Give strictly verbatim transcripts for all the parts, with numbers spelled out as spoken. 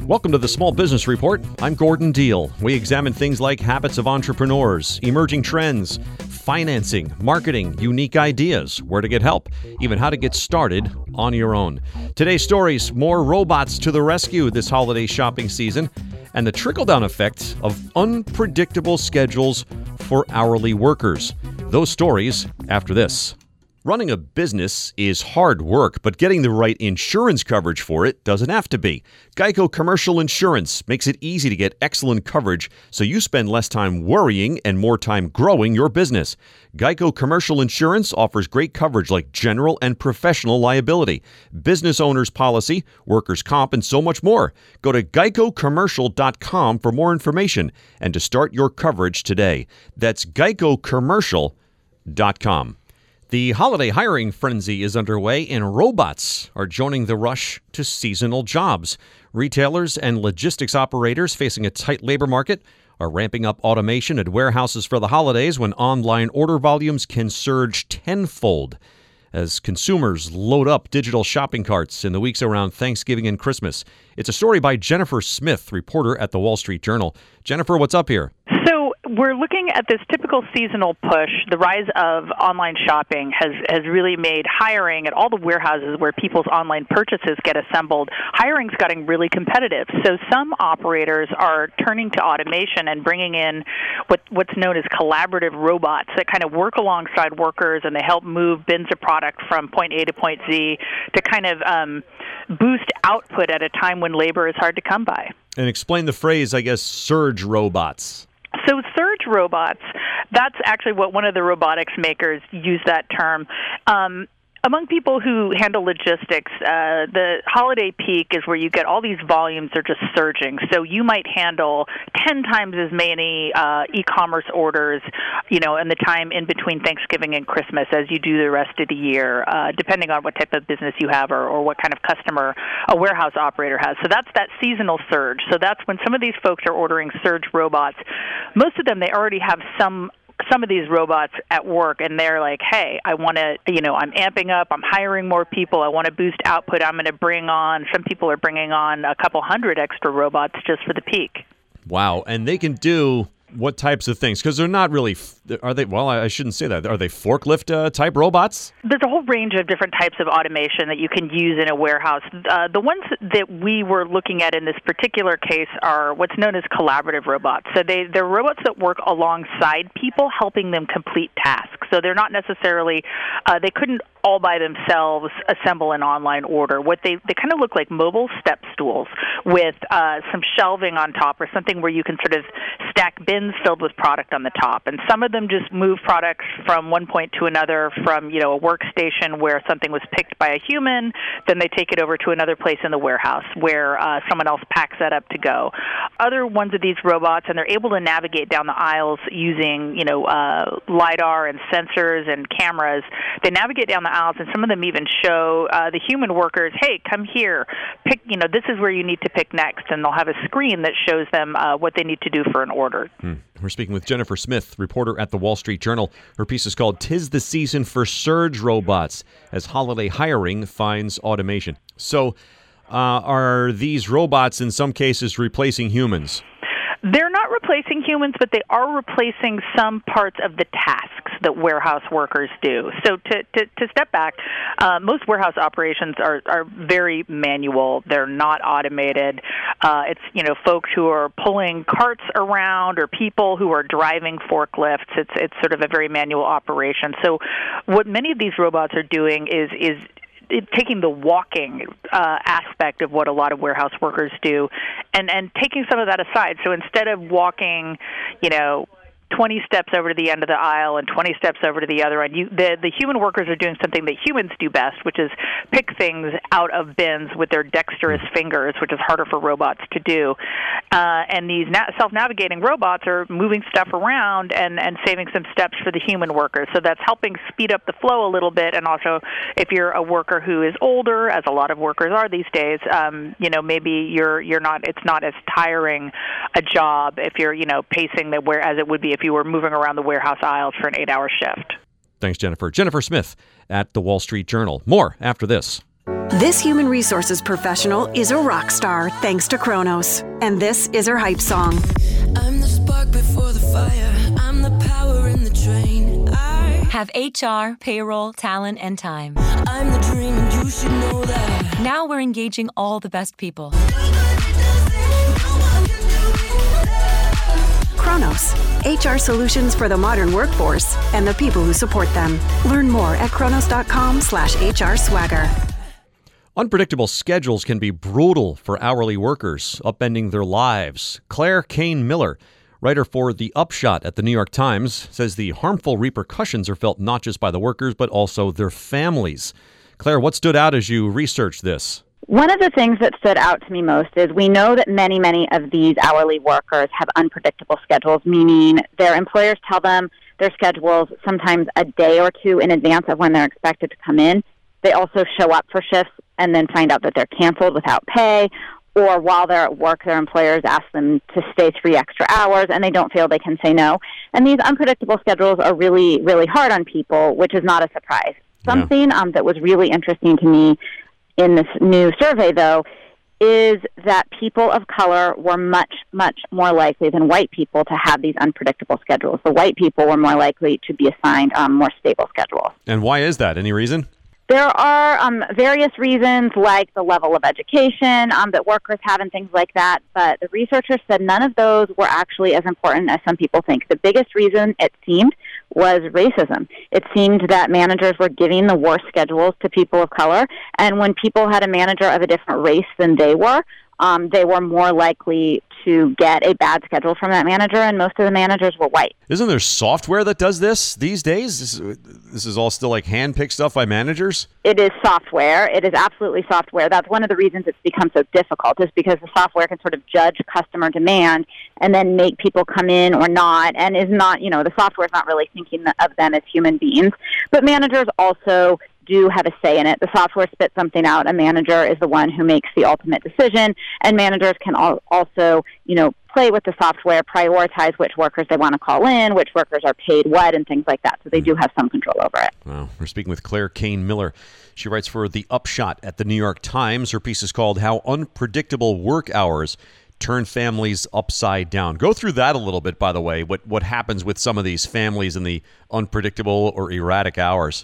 Welcome to the Small Business Report. I'm Gordon Deal. We examine things like habits of entrepreneurs, emerging trends, financing, marketing, unique ideas, where to get help, even how to get started on your own. Today's stories: more robots to the rescue this holiday shopping season, and the trickle-down effect of unpredictable schedules for hourly workers. Those stories after this. Running a business is hard work, but getting the right insurance coverage for it doesn't have to be. Geico Commercial Insurance makes it easy to get excellent coverage so you spend less time worrying and more time growing your business. Geico Commercial Insurance offers great coverage like general and professional liability, business owner's policy, workers' comp, and so much more. Go to geico commercial dot com for more information and to start your coverage today. That's geico commercial dot com. The holiday hiring frenzy is underway, and robots are joining the rush to seasonal jobs. Retailers and logistics operators facing a tight labor market are ramping up automation at warehouses for the holidays when online order volumes can surge tenfold as consumers load up digital shopping carts in the weeks around Thanksgiving and Christmas. It's a story by Jennifer Smith, reporter at The Wall Street Journal. Jennifer, what's up here? So we're looking at this typical seasonal push. The rise of online shopping has, has really made hiring at all the warehouses where people's online purchases get assembled, hiring's getting really competitive. So some operators are turning to automation and bringing in what, what's known as collaborative robots that kind of work alongside workers, and they help move bins of product from point A to point Z to kind of um, boost output at a time when labor is hard to come by. And explain the phrase, I guess, surge robots. So surge robots, that's actually what one of the robotics makers used that term. Um, among people who handle logistics, uh, the holiday peak is where you get all these volumes are just surging. So you might handle ten times as many uh, e-commerce orders, you know, in the time in between Thanksgiving and Christmas as you do the rest of the year, uh, depending on what type of business you have or, or what kind of customer a warehouse operator has. So that's that seasonal surge. So that's when some of these folks are ordering surge robots. Most of them, they already have some some of these robots at work, and they're like, hey, I want to, you know, I'm amping up, I'm hiring more people, I want to boost output, I'm going to bring on, some people are bringing on a couple hundred extra robots just for the peak. Wow, and they can do what types of things? Because they're not really, are they, well, I shouldn't say that. Are they forklift uh, type robots? There's a whole range of different types of automation that you can use in a warehouse. Uh, the ones that we were looking at in this particular case are what's known as collaborative robots. So they, they're robots that work alongside people, helping them complete tasks. So they're not necessarily, uh, they couldn't all by themselves assemble an online order. What they, they kind of look like mobile step stools with uh, some shelving on top, or something where you can sort of stack bins filled with product on the top. And some of them just move products from one point to another, from, you know, a workstation where something was picked by a human, then they take it over to another place in the warehouse where uh, someone else packs that up to go. Other ones of these robots, and they're able to navigate down the aisles using, you know, uh, LiDAR and sensors and cameras. They navigate down the aisles, and some of them even show uh, the human workers, hey, come here, pick, you know, this is where you need to pick next, and they'll have a screen that shows them uh, what they need to do for an order. Hmm. We're speaking with Jennifer Smith, reporter at The Wall Street Journal. Her piece is called "'Tis the Season for Surge Robots as Holiday Hiring Finds Automation." So uh, are these robots in some cases replacing humans? They're not replacing humans, but they are replacing some parts of the tasks that warehouse workers do. So to, to, to step back, uh, most warehouse operations are, are very manual. They're not automated. Uh, it's, you know, folks who are pulling carts around or people who are driving forklifts. It's, it's sort of a very manual operation. So what many of these robots are doing is, is It, taking the walking uh, aspect of what a lot of warehouse workers do and, and taking some of that aside. So instead of walking, you know, twenty steps over to the end of the aisle and twenty steps over to the other end, you, the, the human workers are doing something that humans do best, which is pick things out of bins with their dexterous fingers, which is harder for robots to do. Uh, and these na- self-navigating robots are moving stuff around and, and saving some steps for the human workers. So that's helping speed up the flow a little bit. And also, if you're a worker who is older, as a lot of workers are these days, um, you know, maybe you're you're not. It's not as tiring a job if you're, you know, pacing the where as it would be if you were moving around the warehouse aisles for an eight-hour shift. Thanks, Jennifer. Jennifer Smith at The Wall Street Journal. More after this. This human resources professional is a rock star thanks to Kronos. And this is her hype song. I'm the spark before the fire. I'm the power in the train. I have H R, payroll, talent, and time. I'm the dream and you should know that. Now we're engaging all the best people. Kronos, H R solutions for the modern workforce and the people who support them. Learn more at kronos.com slash HR swagger. Unpredictable schedules can be brutal for hourly workers, upending their lives. Claire Kane Miller, writer for The Upshot at the New York Times, says the harmful repercussions are felt not just by the workers, but also their families. Claire, what stood out as you researched this? One of the things that stood out to me most is we know that many, many of these hourly workers have unpredictable schedules, meaning their employers tell them their schedules sometimes a day or two in advance of when they're expected to come in. They also show up for shifts and then find out that they're canceled without pay, or while they're at work, their employers ask them to stay three extra hours, and they don't feel they can say no. And these unpredictable schedules are really, really hard on people, which is not a surprise. Yeah. Something um, that was really interesting to me in this new survey, though, is that people of color were much, much more likely than white people to have these unpredictable schedules. The white people were more likely to be assigned um, more stable schedules. And why is that? Any reason? There are um, various reasons, like the level of education um, that workers have and things like that, but the researchers said none of those were actually as important as some people think. The biggest reason, it seemed, was racism. It seemed that managers were giving the worst schedules to people of color, and when people had a manager of a different race than they were, um, they were more likely to get a bad schedule from that manager, and most of the managers were white. Isn't there software that does this these days? This, this is all still like hand-picked stuff by managers? It is software. It is absolutely software. That's one of the reasons it's become so difficult, is because the software can sort of judge customer demand and then make people come in or not, and is not, you know, the software is not really thinking of them as human beings. But managers also do have a say in it. The software spits something out. A manager is the one who makes the ultimate decision, and managers can al- also, you know, play with the software, prioritize which workers they want to call in, which workers are paid what, and things like that. So they do have some control over it. Wow. We're speaking with Claire Kane Miller. She writes for The Upshot at the New York Times. Her piece is called How Unpredictable Work Hours Turn Families Upside Down. Go through that a little bit, by the way, what, what happens with some of these families in the unpredictable or erratic hours.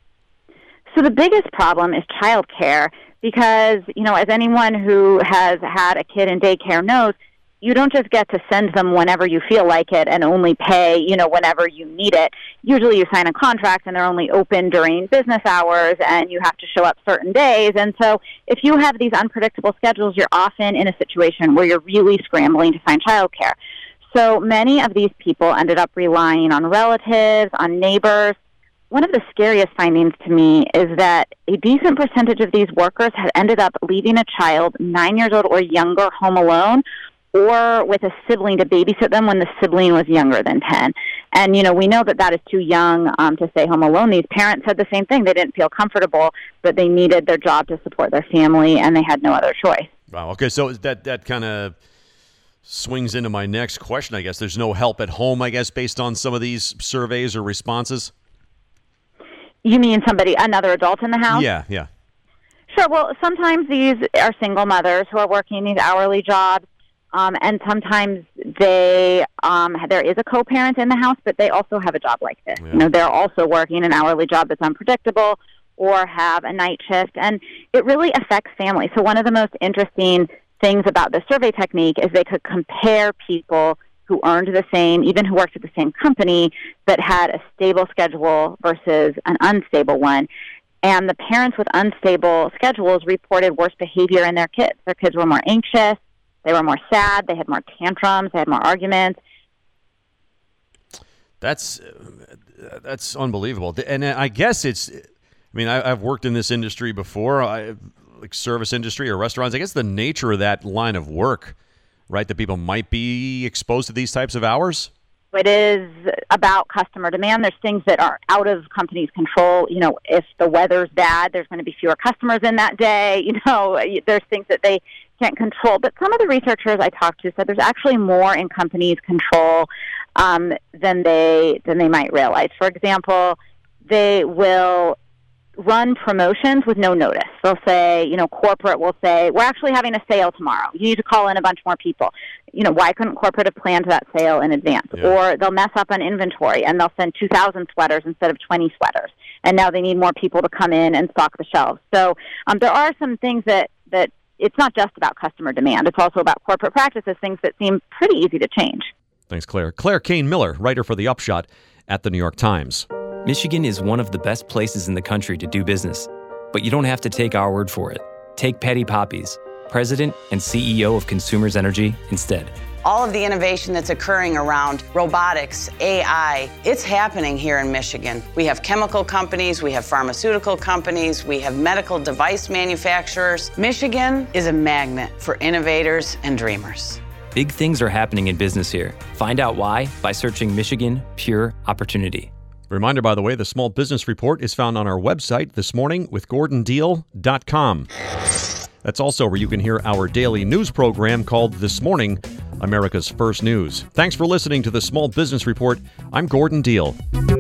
So the biggest problem is childcare because, you know, as anyone who has had a kid in daycare knows, you don't just get to send them whenever you feel like it and only pay, you know, whenever you need it. Usually you sign a contract and they're only open during business hours and you have to show up certain days. And so if you have these unpredictable schedules, you're often in a situation where you're really scrambling to find childcare. So many of these people ended up relying on relatives, on neighbors. One of the scariest findings to me is that a decent percentage of these workers had ended up leaving a child nine years old or younger home alone, or with a sibling to babysit them when the sibling was younger than ten. And, you know, we know that that is too young um, to stay home alone. These parents said the same thing. They didn't feel comfortable, but they needed their job to support their family, and they had no other choice. Wow. Okay, so that, that kind of swings into my next question, I guess. There's no help at home, I guess, based on some of these surveys or responses? You mean somebody, another adult in the house? Yeah, yeah. Sure. Well, sometimes these are single mothers who are working these hourly jobs. Um, and sometimes they, um, there is a co-parent in the house, but they also have a job like this. Yeah. You know, they're also working an hourly job that's unpredictable or have a night shift, and it really affects families. So one of the most interesting things about the survey technique is they could compare people who earned the same, even who worked at the same company, but had a stable schedule versus an unstable one. And the parents with unstable schedules reported worse behavior in their kids. Their kids were more anxious. They were more sad. They had more tantrums. They had more arguments. That's uh, that's unbelievable. And I guess it's, I mean, I, I've worked in this industry before, I, like service industry or restaurants. I guess the nature of that line of work, right, that people might be exposed to these types of hours? It is about customer demand. There's things that are out of companies' control. You know, if the weather's bad, there's going to be fewer customers in that day. You know, there's things that they can't control. But some of the researchers I talked to said there's actually more in companies' control um, than they than they might realize. For example, they will run promotions with no notice. They'll say, you know, corporate will say, we're actually having a sale tomorrow. You need to call in a bunch more people. You know, why couldn't corporate have planned that sale in advance? Yeah. Or they'll mess up on inventory and they'll send two thousand sweaters instead of twenty sweaters. And now they need more people to come in and stock the shelves. So um, there are some things that, that it's not just about customer demand. It's also about corporate practices, things that seem pretty easy to change. Thanks, Claire. Claire Kane-Miller, writer for The Upshot at The New York Times. Michigan is one of the best places in the country to do business, but you don't have to take our word for it. Take Patty Poppies, president and C E O of Consumers Energy, instead. All of the innovation that's occurring around robotics, A I, it's happening here in Michigan. We have chemical companies, we have pharmaceutical companies, we have medical device manufacturers. Michigan is a magnet for innovators and dreamers. Big things are happening in business here. Find out why by searching Michigan Pure Opportunity. Reminder, by the way, the Small Business Report is found on our website this morning with gordon deal dot com. That's also where you can hear our daily news program called This Morning, America's First News. Thanks for listening to the Small Business Report. I'm Gordon Deal.